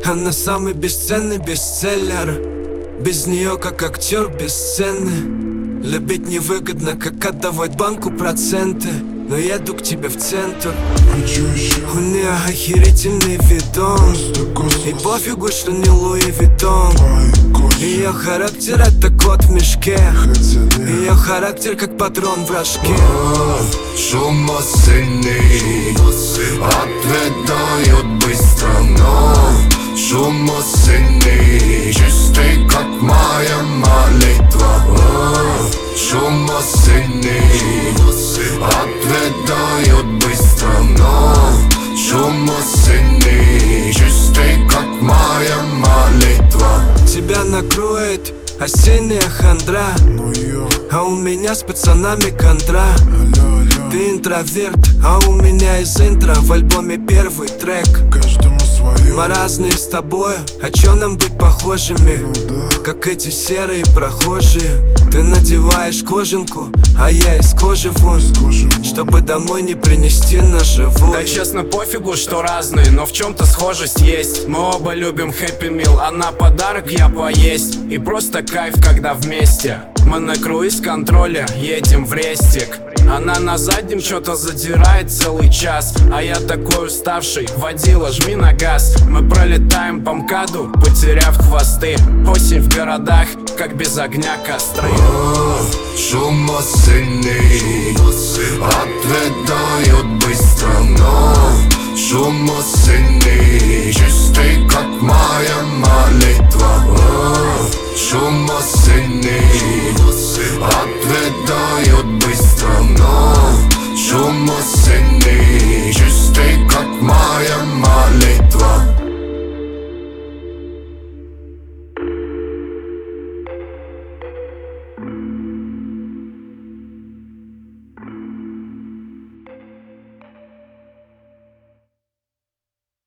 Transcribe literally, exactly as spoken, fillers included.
Она самый бесценный бестселлер. Без нее как актер без сцены. Любить невыгодно, как отдавать банку проценты. Но я иду к тебе в центр. У нее охерительный видон. И пофигу, что не Луи Виттон. Ее характер это кот в мешке. Ее характер как патрон в рожке. Шум осенний ответают быстро, но шум осенний чистый, как моя молитва. Шум осенний ответают быстро, но шум осенний чистый, как моя молитва. Тебя накроет осенняя хандра, а у меня с пацанами контра. Ты интроверт, а у меня из интро в альбоме первый трек. Мы разные с тобой, а чё нам быть похожими? Как эти серые прохожие. Ты надеваешь кожанку, а я из кожи вон, чтобы домой не принести наживую. Да честно пофигу, что разные, но в чем-то схожесть есть. Мы оба любим Happy Meal, а на подарок я поесть. И просто кайф, когда вместе. Мы на круиз-контроле едем в рестик. Она на заднем что-то задирает целый час, а я такой уставший, водила, жми на газ. Мы пролетаем по МКАДу, потеряв хвосты. Осень в городах, как без огня костры. Шум осенний ответают быстро, но шум осенний